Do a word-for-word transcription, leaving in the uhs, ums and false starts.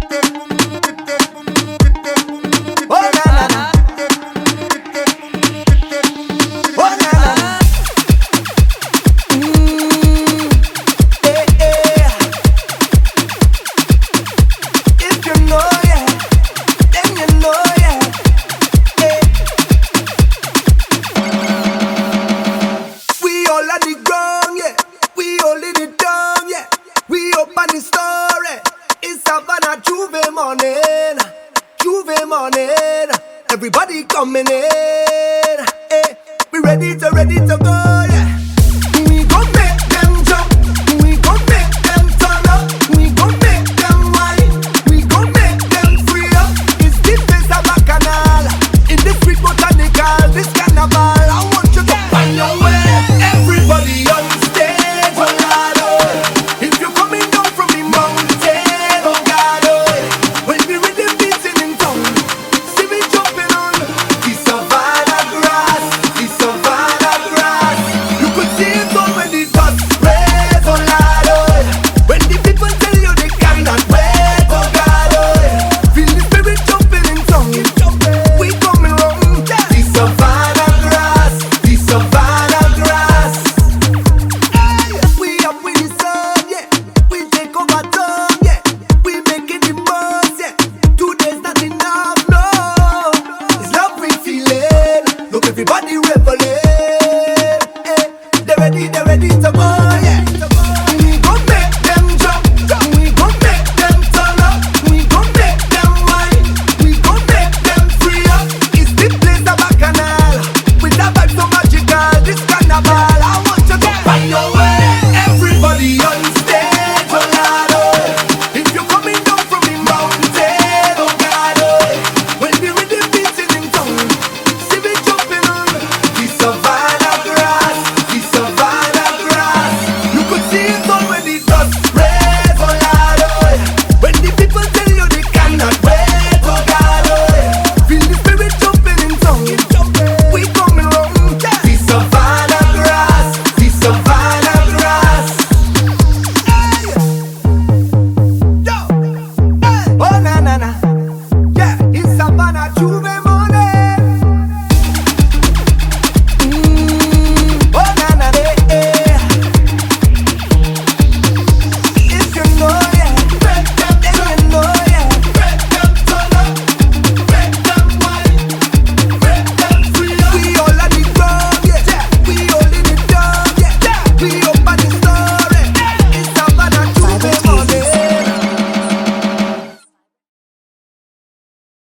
Oh na na na. Oh na na na. Mm, eh, eh. If you know, yeah, then you know, yeah. Eh. We all on the ground, yeah. We all in it down, yeah. We open the story. It's Havana Juve morning, Juve morning. Everybody coming in, eh. We ready to, ready to go, yeah.